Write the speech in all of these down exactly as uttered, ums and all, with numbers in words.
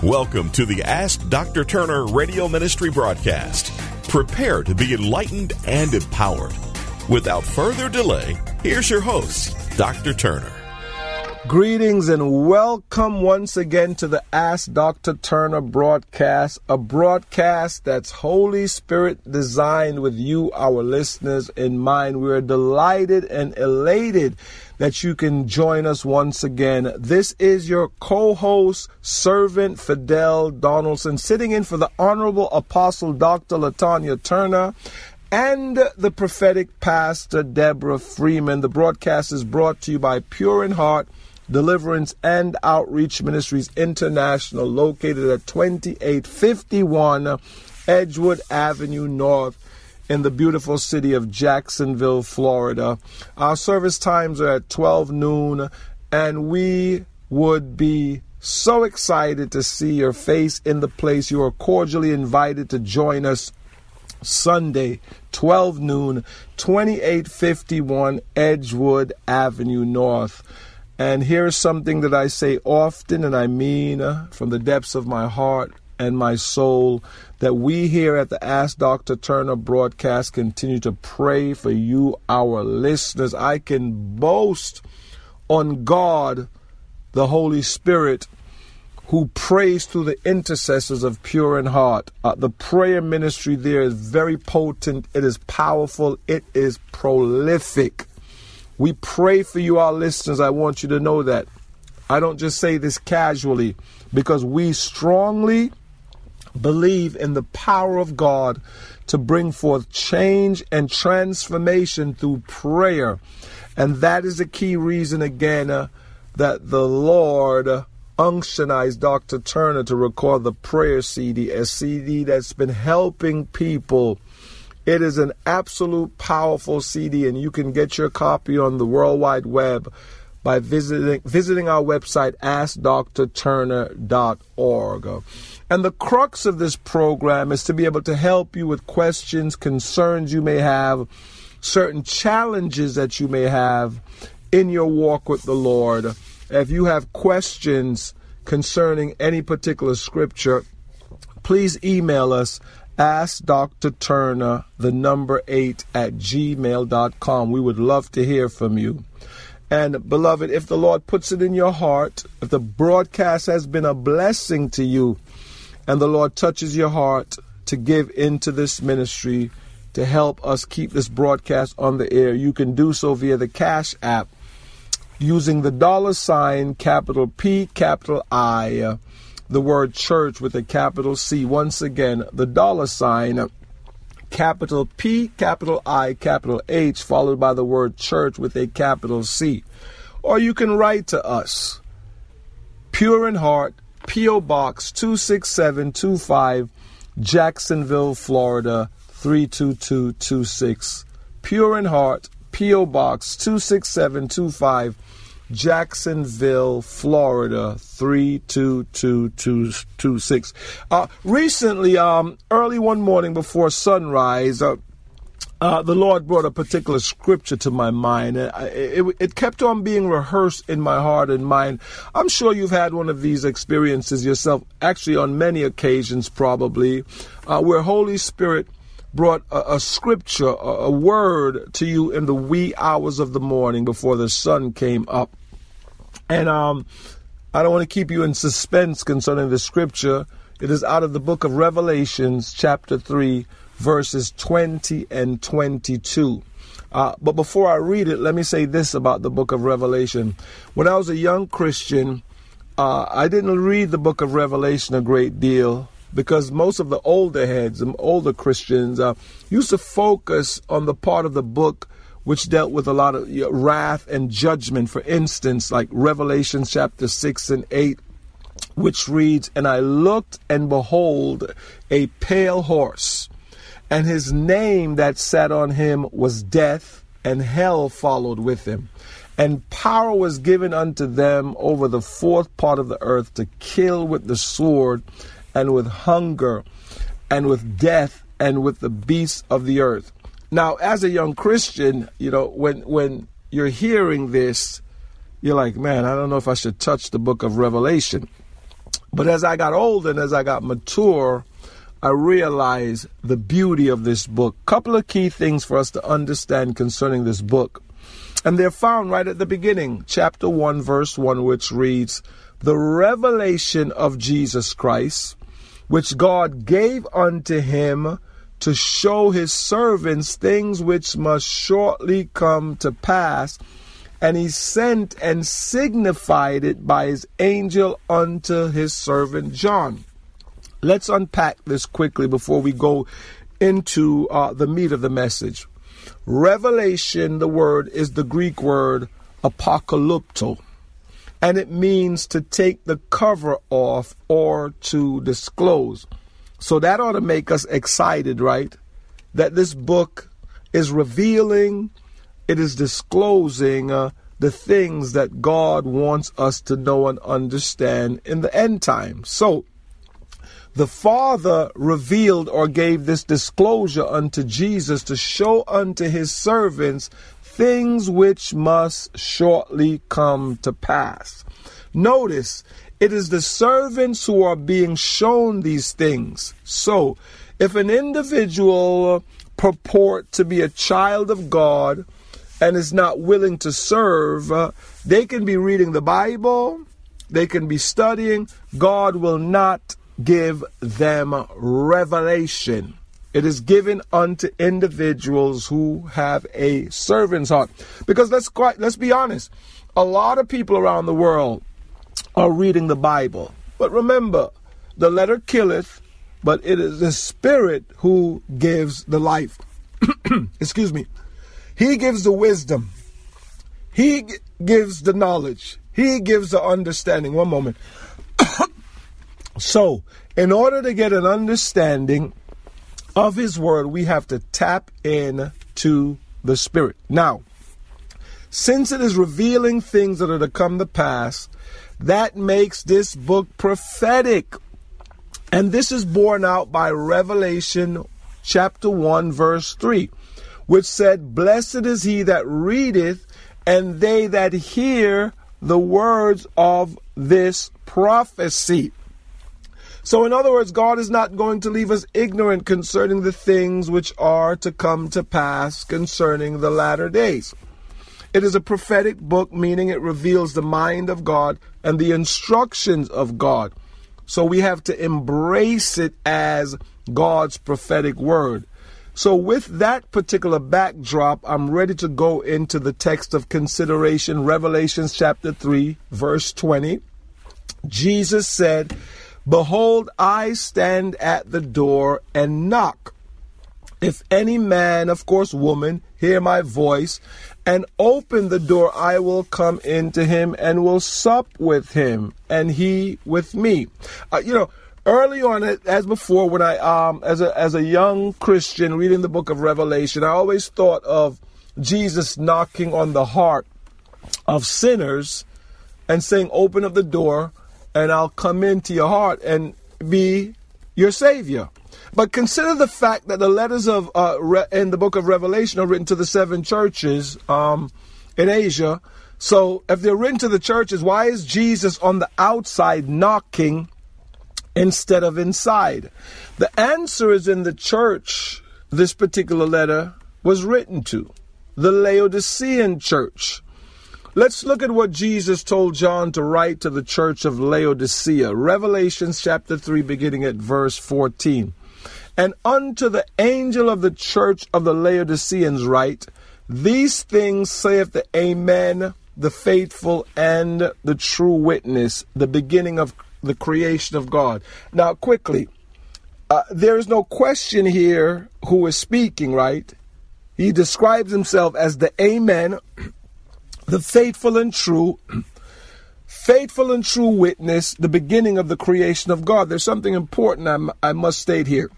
Welcome to the Ask Doctor Turner radio ministry broadcast. Prepare to be enlightened and empowered. Without further delay, here's your host, Doctor Turner. Greetings and welcome once again to the Ask Doctor Turner broadcast, a broadcast that's Holy Spirit designed with you, our listeners, in mind. We're delighted and elated that you can join us once again. This is your co-host, Servant Fidel Donaldson, sitting in for the Honorable Apostle Doctor Latanya Turner and the prophetic Pastor Deborah Freeman. The broadcast is brought to you by Pure in Heart Deliverance and Outreach Ministries International, located at twenty-eight fifty-one Edgewood Avenue North in the beautiful city of Jacksonville, Florida. Our service times are at twelve noon, and we would be so excited to see your face in the place. You are cordially invited to join us Sunday, twelve noon, twenty-eight fifty-one Edgewood Avenue North. And here's something that I say often, and I mean uh, from the depths of my heart and my soul, that we here at the Ask Doctor Turner broadcast continue to pray for you, our listeners. I can boast on God, the Holy Spirit, who prays through the intercessors of Pure in Heart. Uh, the prayer ministry there is very potent. It is powerful. It is prolific. We pray for you, our listeners. I want you to know that. I don't just say this casually, because we strongly believe in the power of God to bring forth change and transformation through prayer. And that is the key reason, again, uh, that the Lord uh, unctionized Doctor Turner to record the prayer C D, a C D that's been helping people. It is an absolute powerful C D, and you can get your copy on the World Wide Web by visiting visiting our website, ask dr turner dot org. And the crux of this program is to be able to help you with questions, concerns you may have, certain challenges that you may have in your walk with the Lord. If you have questions concerning any particular scripture, please email us, ask Doctor Turner, the number eight at gmail dot com. We would love to hear from you. And beloved, if the Lord puts it in your heart, if the broadcast has been a blessing to you, and the Lord touches your heart to give into this ministry to help us keep this broadcast on the air, you can do so via the Cash App using the dollar sign, capital P, capital I, uh, the word church with a capital C. Once again, the dollar sign, capital P, capital I, capital H, followed by the word church with a capital C. Or you can write to us, Pure in Heart, P O. Box two six seven two five, Jacksonville, Florida, three two two two six. Pure in Heart, P O. Box two six seven two five, Jacksonville, Florida, three two two two six. Uh, recently, um, early one morning before sunrise, uh, uh, the Lord brought a particular scripture to my mind. It, it, it kept on being rehearsed in my heart and mind. I'm sure you've had one of these experiences yourself, actually on many occasions probably, uh, where Holy Spirit brought a, a scripture, a, a word to you in the wee hours of the morning before the sun came up. And um, I don't want to keep you in suspense concerning the scripture. It is out of the book of Revelations, chapter three, verses twenty and twenty-two. Uh, but before I read it, let me say this about the book of Revelation. When I was a young Christian, uh, I didn't read the book of Revelation a great deal, because most of the older heads, the older Christians, uh, used to focus on the part of the book which dealt with a lot of you know, wrath and judgment. For instance, like Revelation chapter six and eight, which reads, "And I looked, and behold, a pale horse, and his name that sat on him was Death, and hell followed with him. And power was given unto them over the fourth part of the earth to kill with the sword, and with hunger, and with death, and with the beasts of the earth." Now, as a young Christian, you know, when when you're hearing this, you're like, man, I don't know if I should touch the book of Revelation. But as I got older and as I got mature, I realized the beauty of this book. Couple of key things for us to understand concerning this book. And they're found right at the beginning, chapter one, verse one, which reads, "The revelation of Jesus Christ, which God gave unto him to show his servants things which must shortly come to pass. And he sent and signified it by his angel unto his servant John." Let's unpack this quickly before we go into uh, the meat of the message. Revelation, the word, is the Greek word apocalypto, and it means to take the cover off or to disclose. So that ought to make us excited, right? That this book is revealing, it is disclosing uh, the things that God wants us to know and understand in the end time. So the Father revealed or gave this disclosure unto Jesus to show unto his servants things which must shortly come to pass. Notice, it is the servants who are being shown these things. So, if an individual purport to be a child of God and is not willing to serve, uh, they can be reading the Bible, they can be studying. God will not give them revelation. It is given unto individuals who have a servant's heart. Because let's quite, let's be honest, a lot of people around the world are reading the Bible. But remember, the letter killeth, but it is the Spirit who gives the life. Excuse me. He gives the wisdom. He g- gives the knowledge. He gives the understanding. One moment. So, in order to get an understanding of his word, we have to tap in to the Spirit. Now, since it is revealing things that are to come to pass, that makes this book prophetic. And this is borne out by Revelation chapter one, verse three, which said, "Blessed is he that readeth, and they that hear the words of this prophecy." So in other words, God is not going to leave us ignorant concerning the things which are to come to pass concerning the latter days. It is a prophetic book, meaning it reveals the mind of God and the instructions of God. So we have to embrace it as God's prophetic word. So with that particular backdrop, I'm ready to go into the text of consideration, Revelation chapter three, verse twenty. Jesus said, "Behold, I stand at the door and knock. If any man," of course woman, "hear my voice and open the door, I will come into him and will sup with him, and he with me." Uh, you know, early on, as before, when I, um, as a as a young Christian reading the book of Revelation, I always thought of Jesus knocking on the heart of sinners and saying, "Open up the door, and I'll come into your heart and be your Savior." But consider the fact that the letters of uh, re- in the book of Revelation are written to the seven churches um, in Asia. So if they're written to the churches, why is Jesus on the outside knocking instead of inside? The answer is in the church this particular letter was written to, the Laodicean church. Let's look at what Jesus told John to write to the church of Laodicea. Revelation chapter three, beginning at verse fourteen. "And unto the angel of the church of the Laodiceans write, These things saith the Amen, the faithful and the true witness, the beginning of the creation of God." Now, quickly, uh, there is no question here who is speaking, right? He describes himself as the Amen, the faithful and true, faithful and true witness, the beginning of the creation of God. There's something important I'm, I must state here.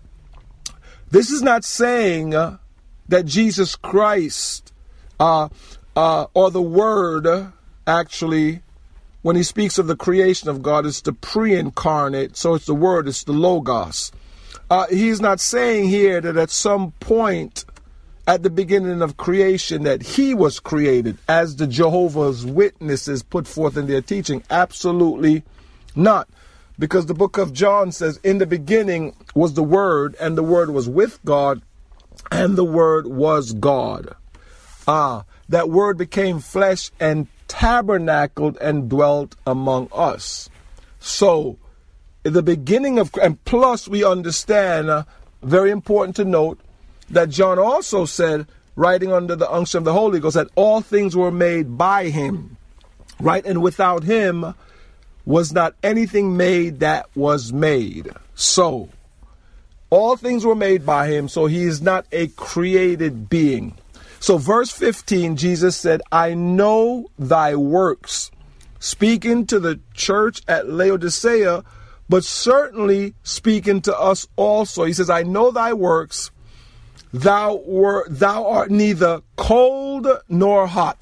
This is not saying uh, that Jesus Christ uh, uh, or the Word, uh, actually, when he speaks of the creation of God, it's the pre-incarnate, so it's the Word, it's the Logos. Uh, he's not saying here that at some point at the beginning of creation that he was created, as the Jehovah's Witnesses put forth in their teaching. Absolutely not. Because the book of John says, in the beginning was the Word, and the Word was with God, and the Word was God. Ah, that Word became flesh and tabernacled and dwelt among us. So, in the beginning of, and plus we understand, uh, very important to note, that John also said, writing under the unction of the Holy Ghost, that all things were made by him, right? And without him was not anything made that was made. So, all things were made by him, so he is not a created being. So verse fifteen, Jesus said, I know thy works, speaking to the church at Laodicea, but certainly speaking to us also. He says, I know thy works, thou were thou art neither cold nor hot.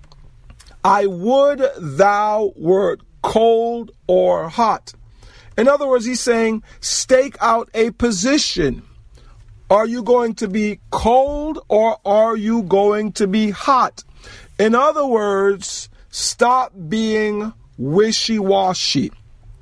I would thou wert cold or hot. In other words, he's saying, stake out a position. Are you going to be cold or are you going to be hot? In other words, stop being wishy-washy.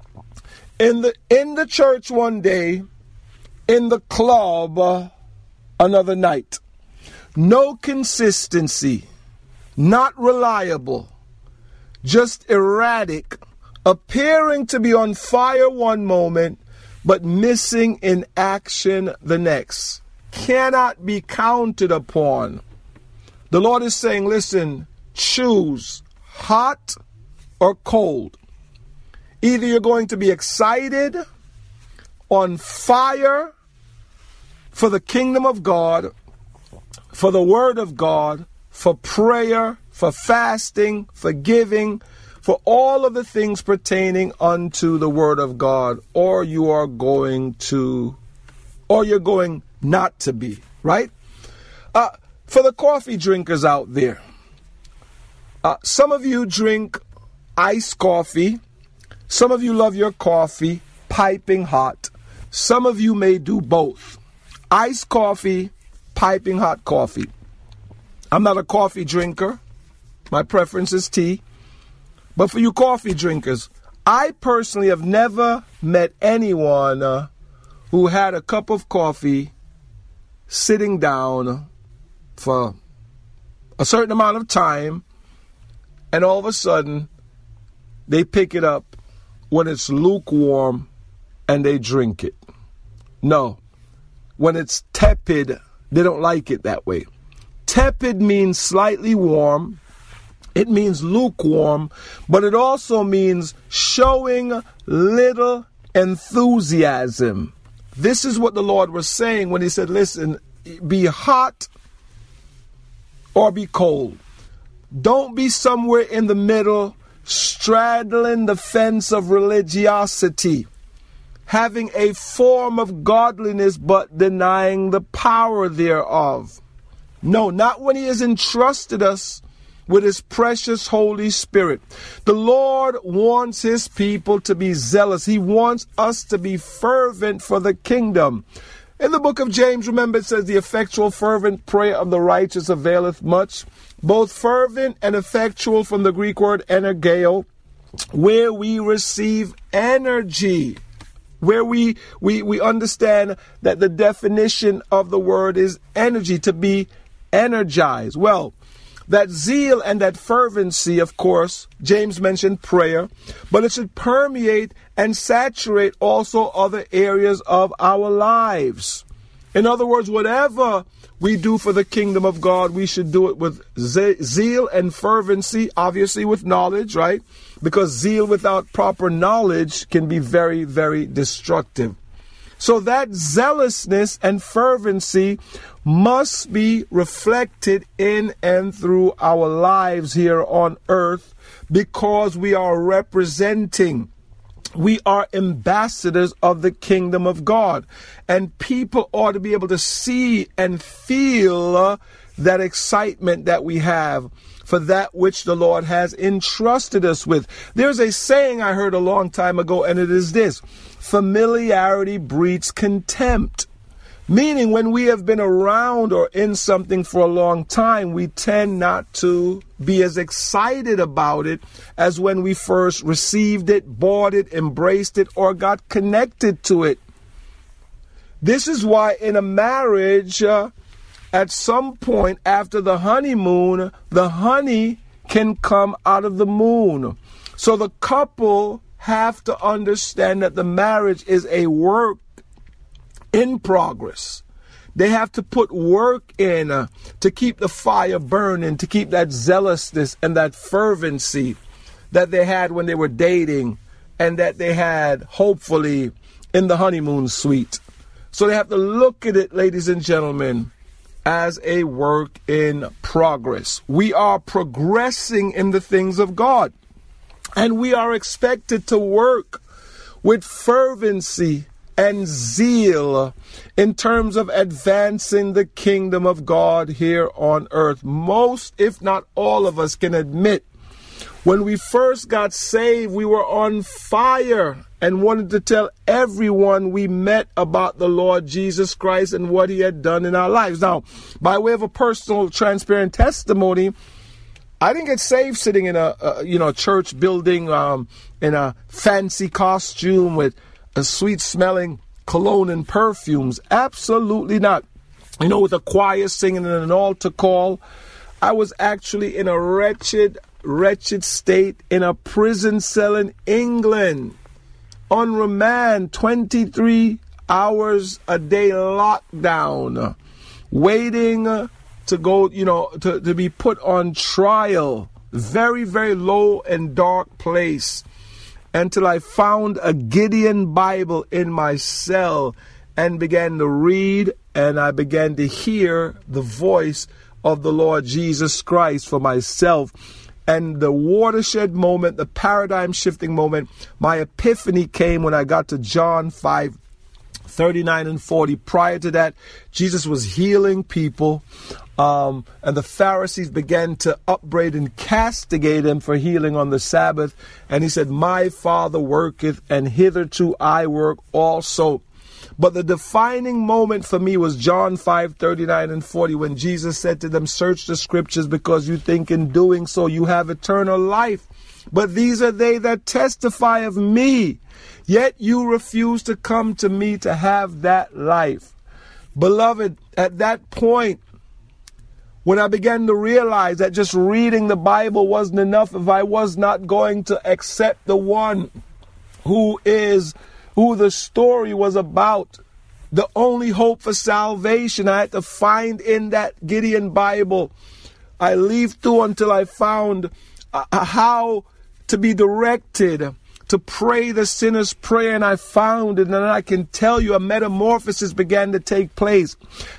In the in the church one day, in the club uh, another night. No consistency, not reliable, just erratic, appearing to be on fire one moment, but missing in action the next. Cannot be counted upon. The Lord is saying, listen, choose hot or cold. Either you're going to be excited, on fire for the kingdom of God, for the word of God, for prayer, for fasting, for giving, for all of the things pertaining unto the word of God, or you are going to, or you're going not to be, right? Uh, for the coffee drinkers out there, uh, some of you drink iced coffee. Some of you love your coffee piping hot. Some of you may do both. Iced coffee, piping hot coffee. I'm not a coffee drinker. My preference is tea. But for you coffee drinkers, I personally have never met anyone uh, who had a cup of coffee sitting down for a certain amount of time, and all of a sudden they pick it up when it's lukewarm and they drink it. No. When it's tepid, they don't like it that way. Tepid means slightly warm. It means lukewarm, but it also means showing little enthusiasm. This is what the Lord was saying when he said, listen, be hot or be cold. Don't be somewhere in the middle, straddling the fence of religiosity, having a form of godliness but denying the power thereof. No, not when he has entrusted us with his precious Holy Spirit. The Lord wants his people to be zealous. He wants us to be fervent for the kingdom. In the book of James, remember, it says the effectual fervent prayer of the righteous availeth much. Both fervent and effectual from the Greek word energeo, where we receive energy. Where we, we, we understand that the definition of the word is energy, to be energized. Well, that zeal and that fervency, of course, James mentioned prayer, but it should permeate and saturate also other areas of our lives. In other words, whatever we do for the kingdom of God, we should do it with ze- zeal and fervency, obviously with knowledge, right? Because zeal without proper knowledge can be very, very destructive. So that zealousness and fervency must be reflected in and through our lives here on earth, because we are representing, we are ambassadors of the kingdom of God. And people ought to be able to see and feel uh, that excitement that we have for that which the Lord has entrusted us with. There's a saying I heard a long time ago, and it is this: familiarity breeds contempt. Meaning when we have been around or in something for a long time, we tend not to be as excited about it as when we first received it, bought it, embraced it, or got connected to it. This is why in a marriage, uh, at some point after the honeymoon, the honey can come out of the moon. So the couple have to understand that the marriage is a work in progress. They have to put work in uh, to keep the fire burning, to keep that zealousness and that fervency that they had when they were dating and that they had, hopefully, in the honeymoon suite. So they have to look at it, ladies and gentlemen, as a work in progress. We are progressing in the things of God, and we are expected to work with fervency and zeal in terms of advancing the kingdom of God here on earth. Most, if not all of us, can admit when we first got saved, we were on fire and wanted to tell everyone we met about the Lord Jesus Christ and what he had done in our lives. Now, by way of a personal, transparent testimony, I didn't get saved sitting in a, a you know church building um, in a fancy costume with a sweet-smelling cologne and perfumes. Absolutely not. You know, with a choir singing and an altar call. I was actually in a wretched, wretched state in a prison cell in England. On remand, twenty-three hours a day lockdown. Waiting to go, you know, to, to be put on trial. Very, very low and dark place. Until I found a Gideon Bible in my cell and began to read, and I began to hear the voice of the Lord Jesus Christ for myself. And the watershed moment, the paradigm shifting moment, my epiphany came when I got to John five, thirty-nine and forty. Prior to that, Jesus was healing people. Um, and the Pharisees began to upbraid and castigate him for healing on the Sabbath. And he said, my Father worketh, and hitherto I work also. But the defining moment for me was John five, thirty-nine and forty, when Jesus said to them, search the scriptures, because you think in doing so you have eternal life. But these are they that testify of me. Yet you refuse to come to me to have that life. Beloved, at that point, when I began to realize that just reading the Bible wasn't enough, if I was not going to accept the one who is, who the story was about, the only hope for salvation, I had to find in that Gideon Bible. I leafed through until I found uh, how to be directed to pray the sinner's prayer, and I found it, and I can tell you a metamorphosis began to take place.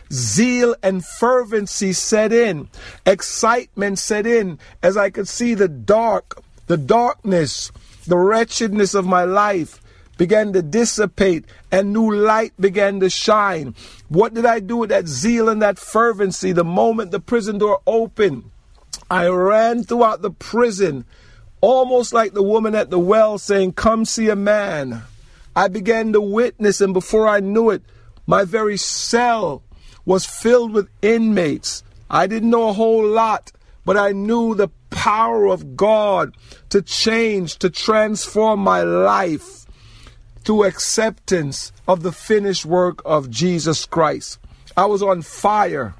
Zeal and fervency set in. Excitement set in as I could see the dark, the darkness, the wretchedness of my life began to dissipate, and new light began to shine. What did I do with that zeal and that fervency? The moment the prison door opened, I ran throughout the prison, almost like the woman at the well saying, come see a man. I began to witness, and before I knew it, my very cell was filled with inmates. I didn't know a whole lot, but I knew the power of God to change, to transform my life through acceptance of the finished work of Jesus Christ. I was on fire.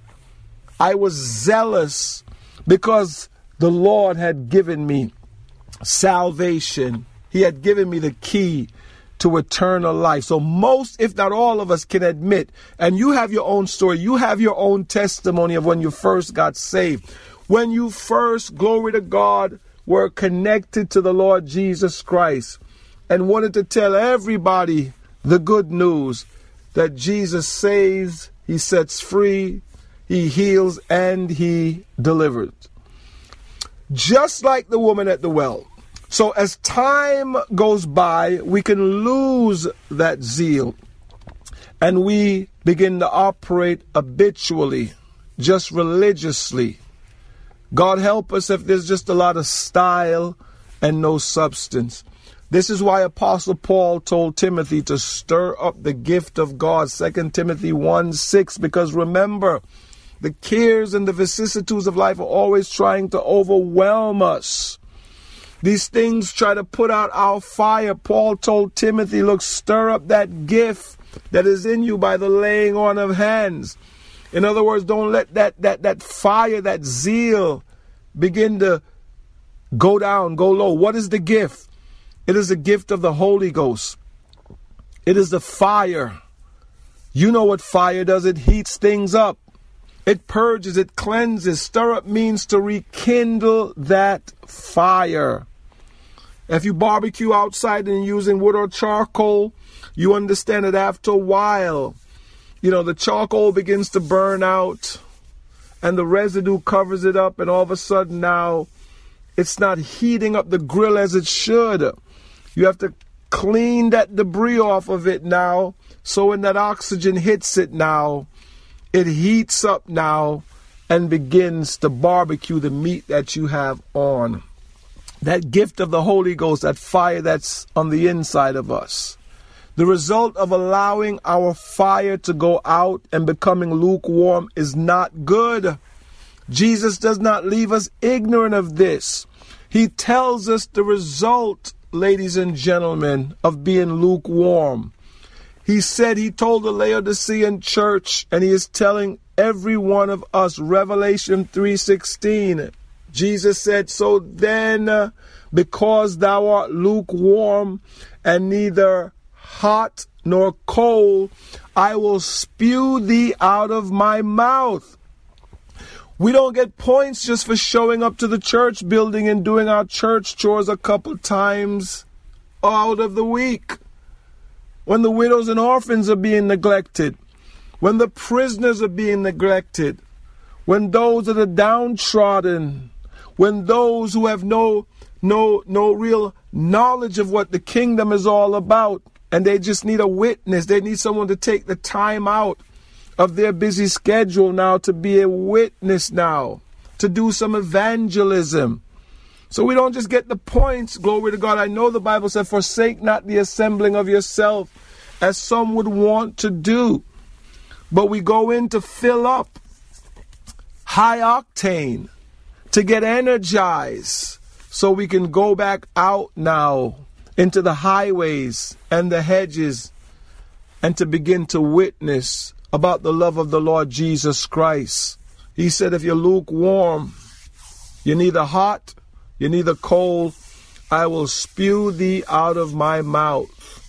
I was zealous because the Lord had given me salvation. He had given me the key to eternal life. So most, if not all of us, can admit, and you have your own story, you have your own testimony of when you first got saved. When you first, glory to God, were connected to the Lord Jesus Christ and wanted to tell everybody the good news that Jesus saves, he sets free, he heals, and he delivers. Just like the woman at the well. So as time goes by, we can lose that zeal, and we begin to operate habitually, just religiously. God help us if there's just a lot of style and no substance. This is why Apostle Paul told Timothy to stir up the gift of God, Second Timothy one six, because remember, the cares and the vicissitudes of life are always trying to overwhelm us. These things try to put out our fire. Paul told Timothy, look, stir up that gift that is in you by the laying on of hands. In other words, don't let that that that fire, that zeal begin to go down, go low. What is the gift? It is the gift of the Holy Ghost. It is the fire. You know what fire does. It heats things up. It purges, it cleanses. Stir up means to rekindle that fire. If you barbecue outside and using wood or charcoal, you understand that after a while, you know, the charcoal begins to burn out and the residue covers it up, and all of a sudden now it's not heating up the grill as it should. You have to clean that debris off of it now, so when that oxygen hits it now, it heats up now and begins to barbecue the meat that you have on. That gift of the Holy Ghost, that fire that's on the inside of us. The result of allowing our fire to go out and becoming lukewarm is not good. Jesus does not leave us ignorant of this. He tells us the result, ladies and gentlemen, of being lukewarm. He said, he told the Laodicean church, and he is telling every one of us, Revelation three sixteen. Jesus said, so then, uh, because thou art lukewarm and neither hot nor cold, I will spew thee out of my mouth. We don't get points just for showing up to the church building and doing our church chores a couple times out of the week. When the widows and orphans are being neglected, when the prisoners are being neglected, when those that are downtrodden, when those who have no no no real knowledge of what the kingdom is all about, and they just need a witness, they need someone to take the time out of their busy schedule now to be a witness now, to do some evangelism. So we don't just get the points, glory to God. I know the Bible said, forsake not the assembling of yourself, as some would want to do. But we go in to fill up high octane, to get energized, so we can go back out now into the highways and the hedges and to begin to witness about the love of the Lord Jesus Christ. He said, if you're lukewarm, you're neither hot, you're neither cold, I will spew thee out of my mouth.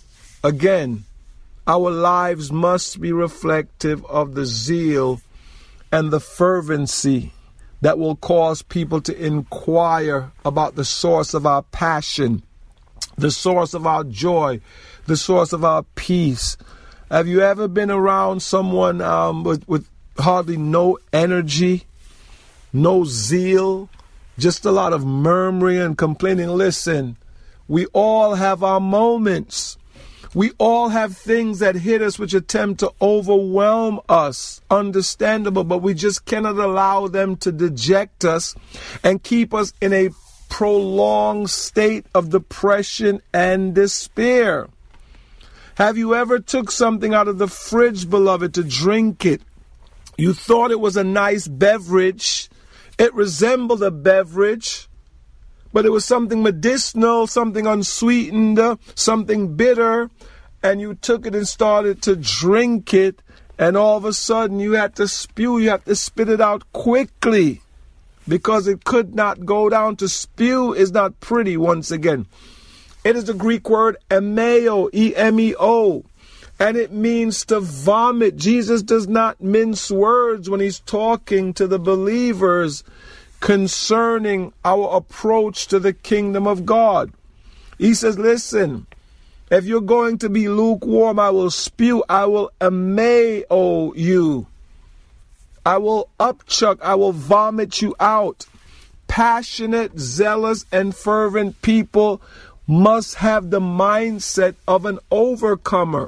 Again, our lives must be reflective of the zeal and the fervency that will cause people to inquire about the source of our passion, the source of our joy, the source of our peace. Have you ever been around someone um, with, with hardly no energy, no zeal, just a lot of murmuring and complaining? Listen, we all have our moments. We all have things that hit us which attempt to overwhelm us. Understandable, but we just cannot allow them to deject us and keep us in a prolonged state of depression and despair. Have you ever took something out of the fridge, beloved, to drink it? You thought it was a nice beverage. It resembled a beverage, but it was something medicinal, something unsweetened, something bitter, and you took it and started to drink it, and all of a sudden you had to spew, you have to spit it out quickly because it could not go down. To spew is not pretty once again. It is the Greek word emeo, E M E O, and it means to vomit. Jesus does not mince words when he's talking to the believers concerning our approach to the kingdom of God. He says, listen, if you're going to be lukewarm, I will spew, I will emeo you. I will upchuck, I will vomit you out. Passionate, zealous, and fervent people must have the mindset of an overcomer,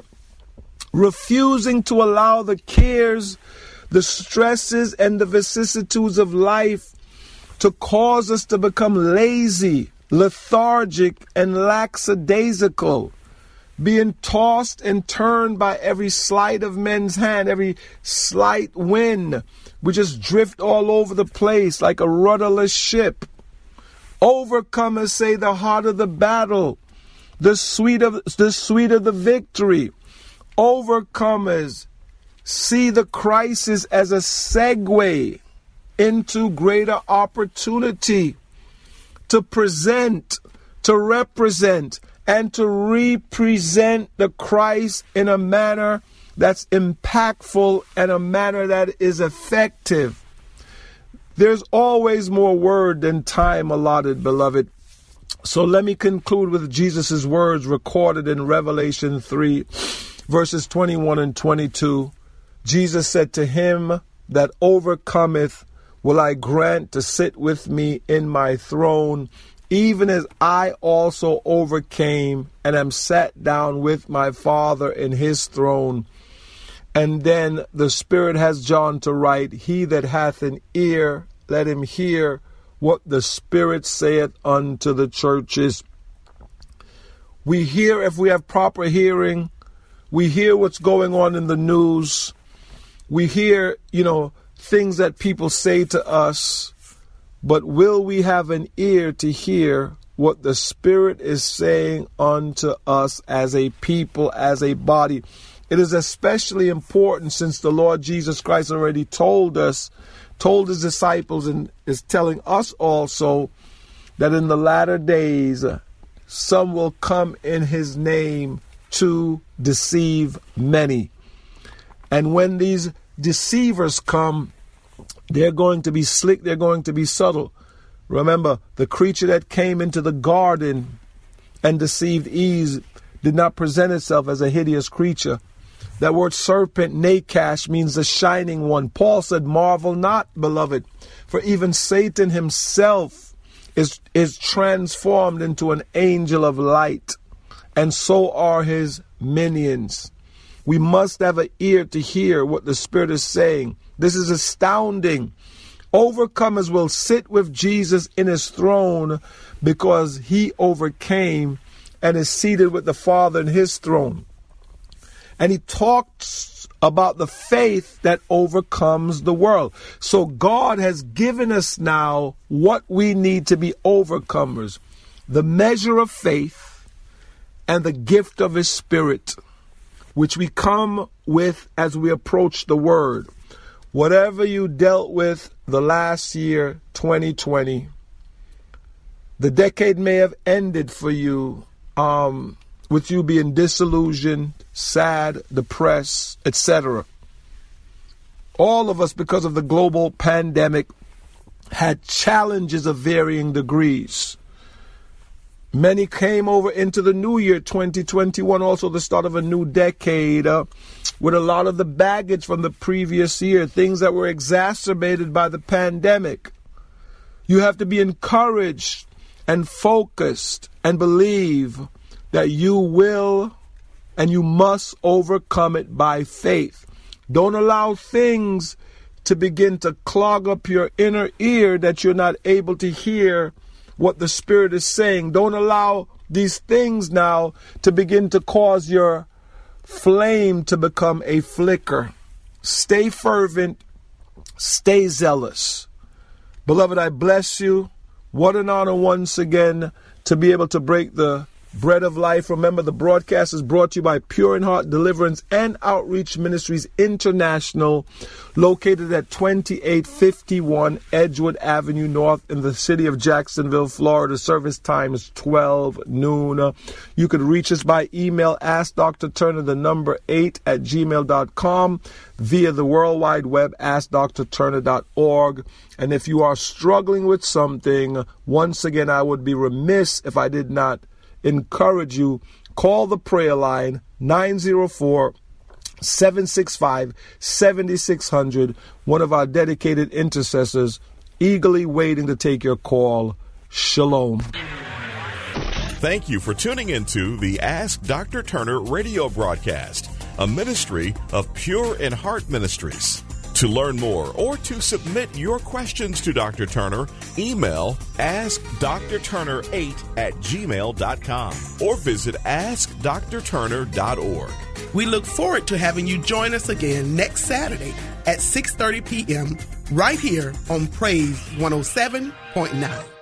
refusing to allow the cares, the stresses, and the vicissitudes of life to cause us to become lazy, lethargic and lackadaisical, being tossed and turned by every sleight of men's hand, every slight wind. We just drift all over the place like a rudderless ship. Overcomers say the harder the battle, the sweeter, the sweeter the victory. Overcomers see the crisis as a segue into greater opportunity to present, to represent, and to represent the Christ in a manner that's impactful and a manner that is effective. There's always more word than time allotted, beloved. So let me conclude with Jesus' words recorded in Revelation three, verses twenty-one and twenty-two. Jesus said, to him that overcometh will I grant to sit with me in my throne, even as I also overcame and am sat down with my Father in his throne. And then the Spirit has John to write, he that hath an ear, let him hear what the Spirit saith unto the churches. We hear, if we have proper hearing, we hear what's going on in the news. We hear, you know, things that people say to us. But will we have an ear to hear what the Spirit is saying unto us as a people, as a body? It is especially important since the Lord Jesus Christ already told us, told his disciples, and is telling us also that in the latter days, some will come in his name to deceive many. And when these deceivers come, they're going to be slick, they're going to be subtle. Remember, the creature that came into the garden and deceived Eve did not present itself as a hideous creature. That word serpent, nakash, means the shining one. Paul said, marvel not, beloved, for even Satan himself is, is transformed into an angel of light, and so are his minions. We must have an ear to hear what the Spirit is saying. This is astounding. Overcomers will sit with Jesus in his throne because he overcame and is seated with the Father in his throne. And he talks about the faith that overcomes the world. So God has given us now what we need to be overcomers. The measure of faith and the gift of his Spirit, which we come with as we approach the Word. Whatever you dealt with the last year, twenty twenty, the decade may have ended for you um, with you being disillusioned, sad, depressed, et cetera. All of us, because of the global pandemic, had challenges of varying degrees. Many came over into the new year, twenty twenty-one, also the start of a new decade, uh, with a lot of the baggage from the previous year, things that were exacerbated by the pandemic. You have to be encouraged and focused and believe that you will and you must overcome it by faith. Don't allow things to begin to clog up your inner ear that you're not able to hear what the Spirit is saying. Don't allow these things now to begin to cause your flame to become a flicker. Stay fervent. Stay zealous. Beloved, I bless you. What an honor once again to be able to break the bread of life. Remember, the broadcast is brought to you by Pure in Heart Deliverance and Outreach Ministries International, located at twenty-eight fifty-one Edgewood Avenue North in the city of Jacksonville, Florida. Service time is twelve noon. You could reach us by email, ask Doctor Turner, the number eight at gmail dot com, via the World Wide Web, ask dr turner dot org. And if you are struggling with something, once again, I would be remiss if I did not encourage you. Call the prayer line nine zero four, seven six five, seven six zero zero. One of our dedicated intercessors eagerly waiting to take your call. Shalom. Thank you for tuning into the Ask Doctor Turner radio broadcast, a ministry of Pure in Heart Ministries. To learn more or to submit your questions to Doctor Turner, email ask dr turner eight at gmail dot com or visit ask dr turner dot org. We look forward to having you join us again next Saturday at six thirty p.m. right here on Praise one oh seven point nine.